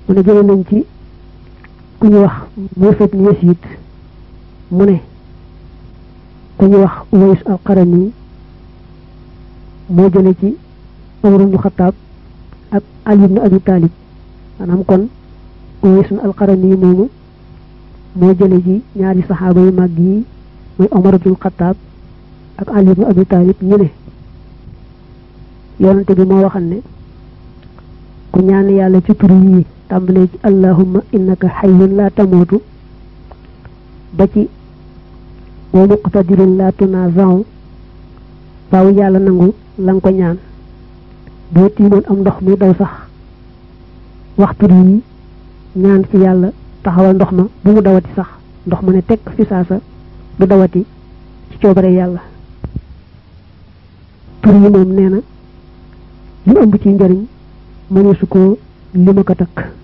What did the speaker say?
mu ne jële nañ ci ku ñu wax Musa ibn Yasid mu ne ku ñu wax Uways al-Qarani moo jële ci Umar ibn Khattab ak Ali ibn Abi Talib maanaam kon Uways al-Qarani moomu moo jële ci ñaari saxaaba yu mag yi muy Umar ibn Khattab ak Ali ibn Abi Talib ñu ne yonante bi moo waxal ne ku ñaan yàlla ci tur yi tàmbalee ci allahumma innaka hayyun la tamutu ba ci wa muqtadirun la tunaza'u faaw yàlla nangu la nga ko ñaan boo tiimoon am ndox muy daw sax waxtu yi ñaan ci yàlla taxawal ndox ma bu mu dawati sax ndox ma ne tekk fi saasa du dawati ci coobare yàlla tur yi moom nee na li ëmb ci njariñ mëneesu ko li ma ko takk